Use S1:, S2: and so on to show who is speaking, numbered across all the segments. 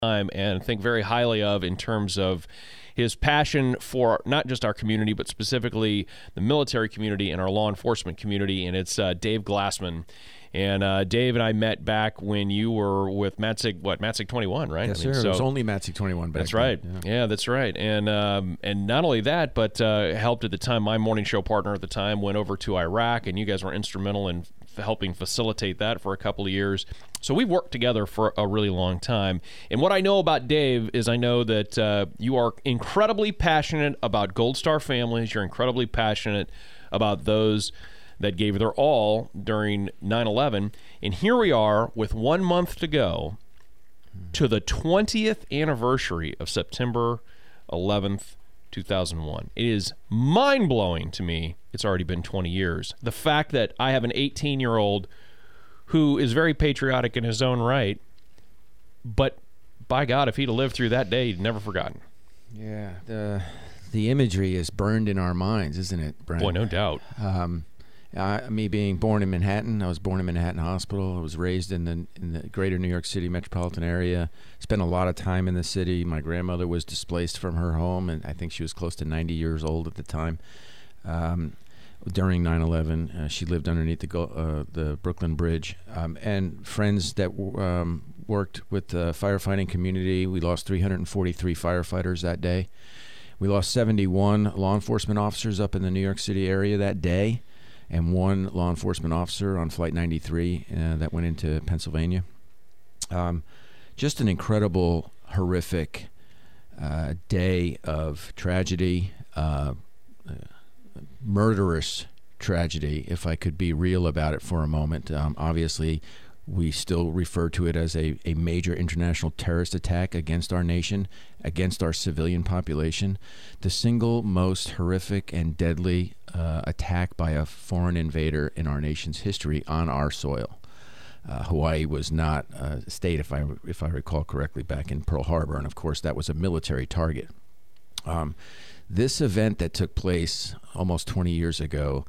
S1: time and think very highly of in terms of his passion for not just our community, but specifically the military community and our law enforcement community, and it's Dave Glassman. And Dave and I met back when you were with MATSIG 21, right?
S2: Yes, sir. It was only MATSIG 21 back
S1: That's right.
S2: then.
S1: Yeah, that's right. And not only that, but helped at the time. My morning show partner at the time went over to Iraq, and you guys were instrumental in helping facilitate that for a couple of years. So we've worked together for a really long time. And what I know about Dave is I know that you are incredibly passionate about Gold Star families. You're incredibly passionate about those that gave their all during 9/11. And here we are with 1 month to go to the 20th anniversary of September 11th, 2001. It is mind-blowing to me. It's already been 20 years. The fact that I have an 18-year-old who is very patriotic in his own right, but by God, if he'd have lived through that day, he'd never forgotten.
S2: Yeah, the imagery is burned in our minds, isn't it, Brent?
S1: Boy, no doubt.
S2: Me being born in Manhattan, I was born in Manhattan Hospital. I was raised in the greater New York City metropolitan area. Spent a lot of time in the city. My grandmother was displaced from her home, and I think she was close to 90 years old at the time. During 9/11, she lived underneath the Brooklyn Bridge. And friends that worked with the firefighting community, we lost 343 firefighters that day. We lost 71 law enforcement officers up in the New York City area that day, and one law enforcement officer on Flight 93 that went into Pennsylvania. Just an incredible, horrific day of tragedy, murderous tragedy, if I could be real about it for a moment. Obviously, we still refer to it as a major international terrorist attack against our nation, against our civilian population. The single most horrific and deadly attack by a foreign invader in our nation's history on our soil. Hawaii was not a state, if I recall correctly, back in Pearl Harbor, and of course that was a military target. This event that took place almost 20 years ago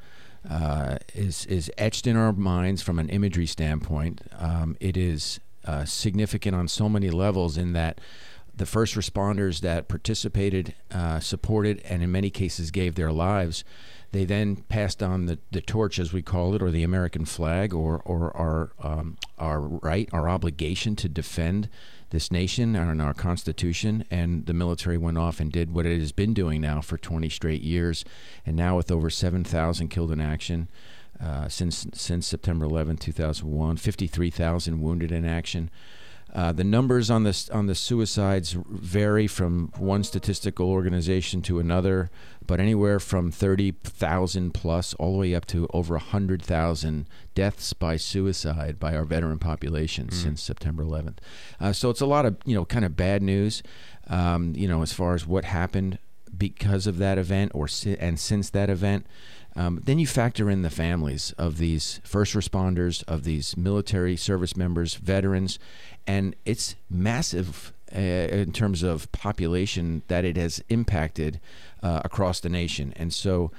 S2: is etched in our minds from an imagery standpoint. It is significant on so many levels in that the first responders that participated, supported, and in many cases gave their lives, they then passed on the torch, as we call it, or the American flag, or our right, our obligation to defend this nation and our Constitution. And the military went off and did what it has been doing now for 20 straight years, and now with over 7,000 killed in action since September 11, 2001, 53,000 wounded in action. The numbers on the suicides vary from one statistical organization to another, but anywhere from 30,000 plus all the way up to over 100,000 deaths by suicide by our veteran population since September 11th. So it's a lot of kind of bad news, as far as what happened because of that event and since that event. Then you factor in the families of these first responders, of these military service members, veterans, and it's massive in terms of population that it has impacted across the nation. And so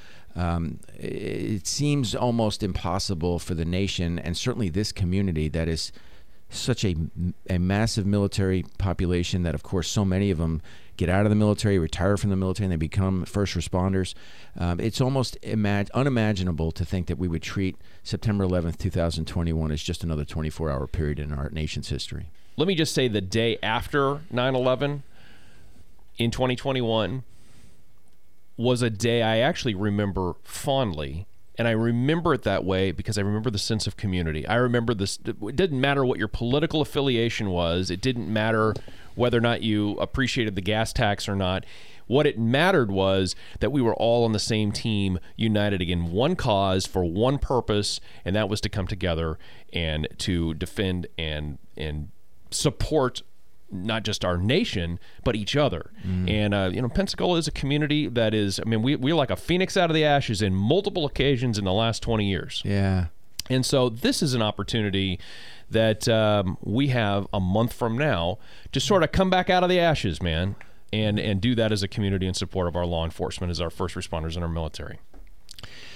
S2: it seems almost impossible for the nation, and certainly this community that is such a massive military population that, of course, so many of them get out of the military, retire from the military, and they become first responders. It's almost unimaginable to think that we would treat September 11th, 2021 as just another 24-hour period in our nation's history.
S1: Let me just say the day after 9/11 in 2021 was a day I actually remember fondly. And I remember it that way because I remember the sense of community. I remember this. It didn't matter what your political affiliation was. It didn't matter whether or not you appreciated the gas tax or not. What it mattered was that we were all on the same team, united against one cause for one purpose, and that was to come together and to defend and support not just our nation, but each other. And, Pensacola is a community that is, we're like a phoenix out of the ashes in multiple occasions in the last 20 years.
S2: Yeah.
S1: And so this is an opportunity that we have a month from now to sort of come back out of the ashes, man, and do that as a community in support of our law enforcement, as our first responders and our military.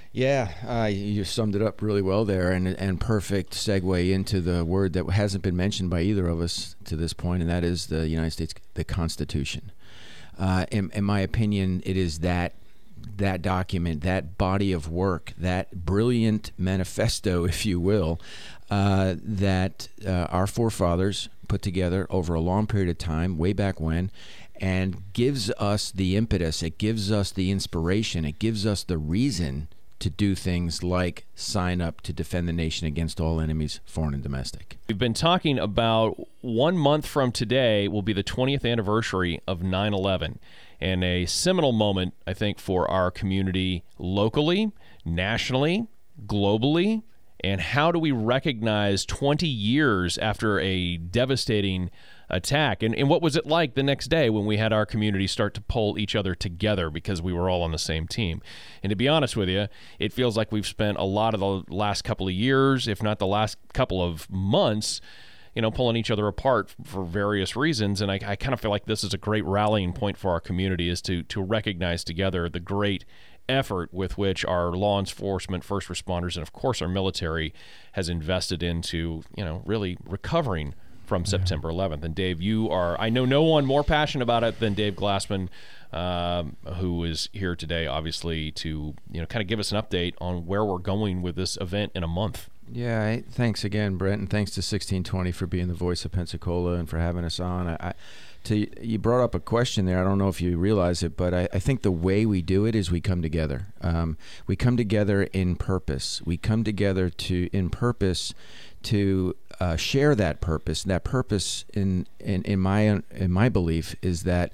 S2: Yeah, you summed it up really well there, and perfect segue into the word that hasn't been mentioned by either of us to this point, and that is the United States, the Constitution. In my opinion, it is that document, that body of work, that brilliant manifesto, if you will, that our forefathers put together over a long period of time, way back when, and gives us the impetus, it gives us the inspiration, it gives us the reason to do things like sign up to defend the nation against all enemies, foreign and domestic.
S1: We've been talking about 1 month from today will be the 20th anniversary of 9/11, and a seminal moment, I think, for our community locally, nationally, globally. And how do we recognize 20 years after a devastating attack? And what was it like the next day when we had our community start to pull each other together because we were all on the same team? And to be honest with you, it feels like we've spent a lot of the last couple of years, if not the last couple of months, pulling each other apart for various reasons. And I kind of feel like this is a great rallying point for our community, is to recognize together the great effort with which our law enforcement, first responders, and of course our military has invested into, really recovering from September 11th. And Dave, I know no one more passionate about it than Dave Glassman, who is here today, obviously, to, kind of give us an update on where we're going with this event in a month.
S2: Yeah, thanks again, Brent, and thanks to 1620 for being the voice of Pensacola and for having us on. You brought up a question there. I don't know if you realize it, but I think the way we do it is we come together. We come together in purpose. We come together in purpose to share that purpose. That purpose, in my belief, is that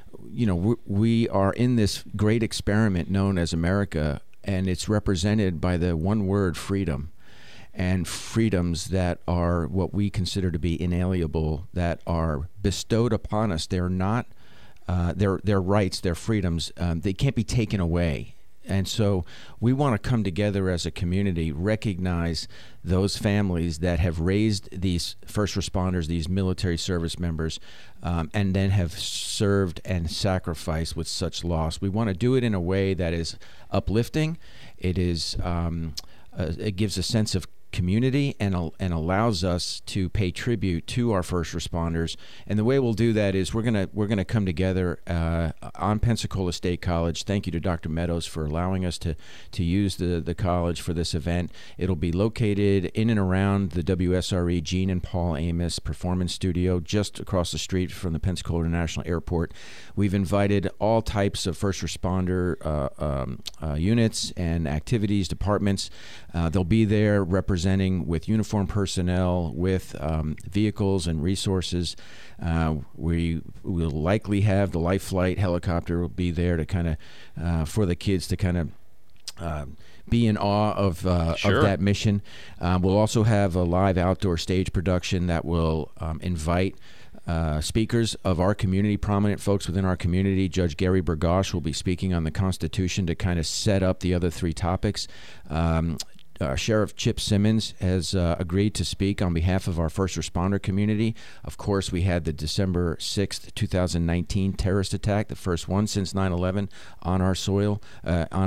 S2: we are in this great experiment known as America, and it's represented by the one word, freedom. And freedoms that are what we consider to be inalienable, that are bestowed upon us. They're not, they're rights, they're freedoms. They can't be taken away. And so we want to come together as a community, recognize those families that have raised these first responders, these military service members, and then have served and sacrificed with such loss. We want to do it in a way that is uplifting. It is, it gives a sense of community and allows us to pay tribute to our first responders. And the way we'll do that is we're gonna come together on Pensacola State College. Thank you to Dr. Meadows for allowing us to use the college for this event. It'll be located in and around the WSRE Gene and Paul Amos Performance Studio, just across the street from the Pensacola International Airport. We've invited all types of first responder units and activities, departments. They'll be there representing with uniformed personnel, with vehicles and resources. We will likely have the Life Flight helicopter will be there to kind of for the kids to kind of be in awe of that mission. We'll also have a live outdoor stage production that will invite speakers of our community, prominent folks within our community. Judge Gary Burgosh will be speaking on the Constitution to kind of set up the other three topics. Sheriff Chip Simmons has agreed to speak on behalf of our first responder community. Of course, we had the December 6th, 2019 terrorist attack, the first one since 9/11 on our soil, on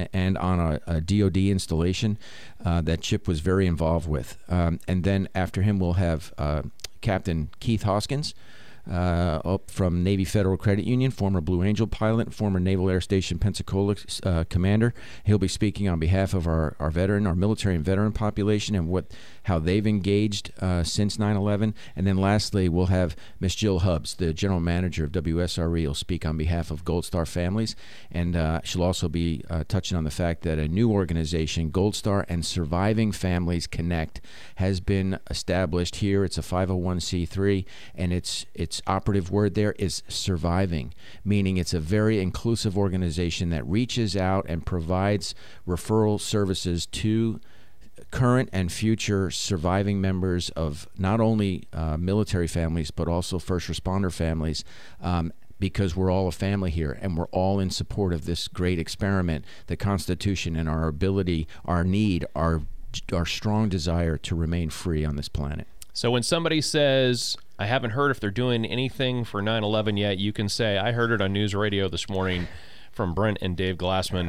S2: a DOD installation that Chip was very involved with. And then after him, we'll have Captain Keith Hoskins, up from Navy Federal Credit Union, former Blue Angel pilot, former Naval Air Station Pensacola commander. He'll be speaking on behalf of our military and veteran population, and how they've engaged since 9/11. And then lastly, we'll have Miss Jill Hubbs, the general manager of WSRE, will speak on behalf of Gold Star families. And she'll also be touching on the fact that a new organization, Gold Star and Surviving Families Connect, has been established here. It's a 501c3, and its operative word there is surviving, meaning it's a very inclusive organization that reaches out and provides referral services to current and future surviving members of not only military families but also first responder families, because we're all a family here and we're all in support of this great experiment, the Constitution, and our ability, our need, our strong desire to remain free on this planet.
S1: So when somebody says, I haven't heard if they're doing anything for 9/11 yet, you can say, I heard it on news radio this morning from Brent and Dave Glassman.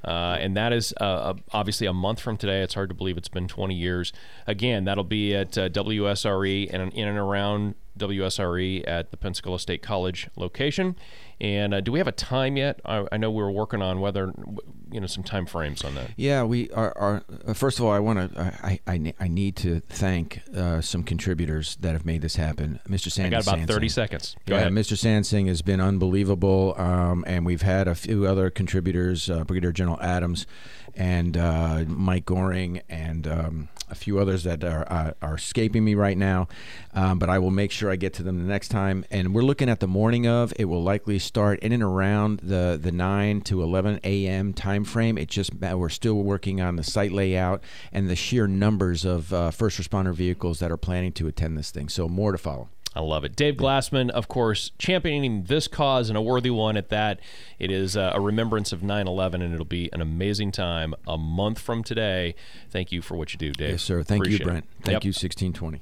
S1: And that is obviously a month from today. It's hard to believe it's been 20 years. Again, that'll be at WSRE and in and around WSRE at the Pensacola State College location. And do we have a time yet? I know we were working on whether, some time frames on that.
S2: Yeah, we are. First of all, I need to thank some contributors that have made this happen. Mr. Sandy,
S1: I got about 30
S2: Sansing.
S1: seconds. Go ahead.
S2: Mr. Sansing has been unbelievable, and we've had a few other contributors, Brigadier General Adams and Mike Goring, and a few others that are escaping me right now, but I will make sure I get to them the next time. And we're looking at the morning of. It will likely start in and around the 9 to 11 a.m. time frame. We're still working on the site layout and the sheer numbers of first responder vehicles that are planning to attend this thing. So more to follow.
S1: I love it. Dave Glassman, of course, championing this cause, and a worthy one at that. It is a remembrance of 9/11, and it'll be an amazing time a month from today. Thank you for what you do, Dave.
S2: Yes, sir. Thank
S1: Appreciate
S2: you, Brent.
S1: it.
S2: Thank
S1: Yep.
S2: you, 1620.